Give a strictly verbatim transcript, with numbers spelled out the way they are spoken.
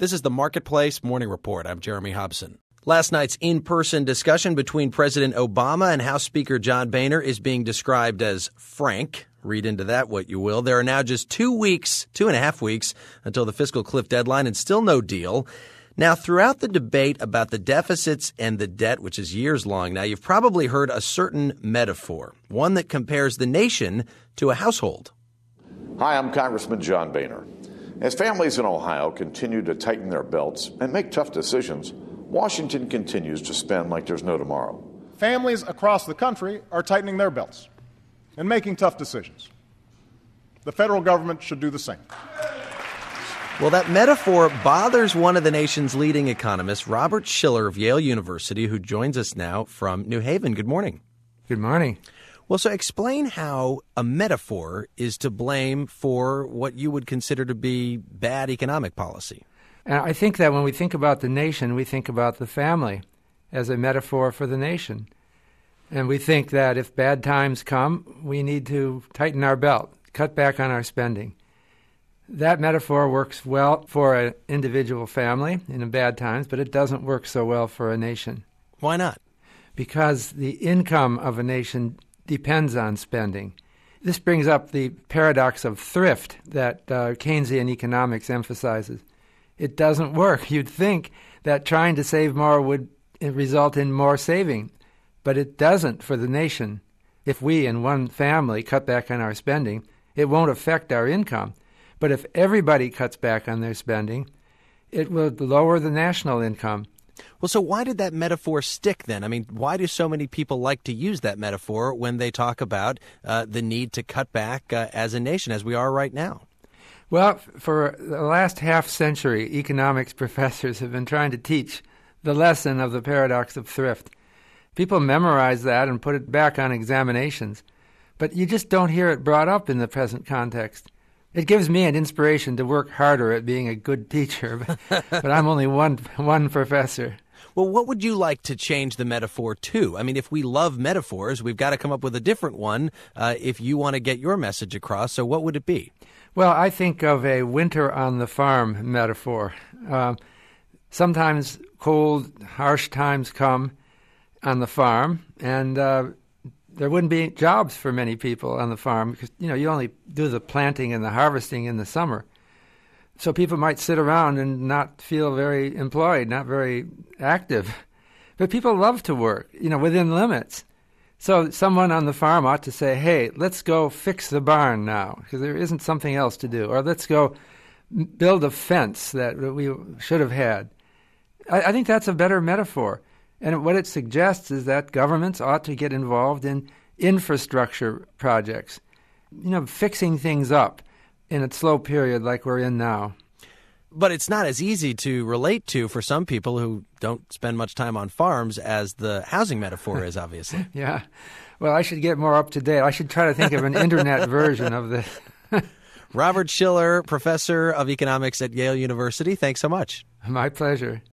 This is the Marketplace Morning Report. I'm Jeremy Hobson. Last night's in-person discussion between President Obama and House Speaker John Boehner is being described as frank. Read into that what you will. There are now just two weeks, two and a half weeks, until the fiscal cliff deadline and still no deal. Now, throughout the debate about the deficits and the debt, which is years long now, you've probably heard a certain metaphor, one that compares the nation to a household. Hi, I'm Congressman John Boehner. As families in Ohio continue to tighten their belts and make tough decisions, Washington continues to spend like there's no tomorrow. Families across the country are tightening their belts and making tough decisions. The federal government should do the same. Well, that metaphor bothers one of the nation's leading economists, Robert Shiller of Yale University, who joins us now from New Haven. Good morning. Good morning. Well, so explain how a metaphor is to blame for what you would consider to be bad economic policy. And I think that when we think about the nation, we think about the family as a metaphor for the nation. And we think that if bad times come, we need to tighten our belt, cut back on our spending. That metaphor works well for an individual family in bad times, but it doesn't work so well for a nation. Why not? Because the income of a nation depends on spending. This brings up the paradox of thrift that uh, Keynesian economics emphasizes. It doesn't work. You'd think that trying to save more would result in more saving, but it doesn't for the nation. If we in one family cut back on our spending, it won't affect our income. But if everybody cuts back on their spending, it will lower the national income. Well, so why did that metaphor stick then? I mean, why do so many people like to use that metaphor when they talk about uh, the need to cut back uh, as a nation, as we are right now? Well, for the last half century, economics professors have been trying to teach the lesson of the paradox of thrift. People memorize that and put it back on examinations, but you just don't hear it brought up in the present context. It gives me an inspiration to work harder at being a good teacher, but, but I'm only one one professor. Well, what would you like to change the metaphor to? I mean, if we love metaphors, we've got to come up with a different one uh, if you want to get your message across. So what would it be? Well, I think of a winter on the farm metaphor. Uh, sometimes cold, harsh times come on the farm, and uh, there wouldn't be jobs for many people on the farm because, you know, you only do the planting and the harvesting in the summer. So people might sit around and not feel very employed, not very active. But people love to work, you know, within limits. So someone on the farm ought to say, hey, let's go fix the barn now because there isn't something else to do. Or let's go build a fence that we should have had. I, I think that's a better metaphor. And what it suggests is that governments ought to get involved in infrastructure projects, you know, fixing things up in a slow period like we're in now. But it's not as easy to relate to for some people who don't spend much time on farms as the housing metaphor is, obviously. Yeah. Well, I should get more up to date. I should try to think of an internet version of this. Robert Shiller, professor of economics at Yale University. Thanks so much. My pleasure.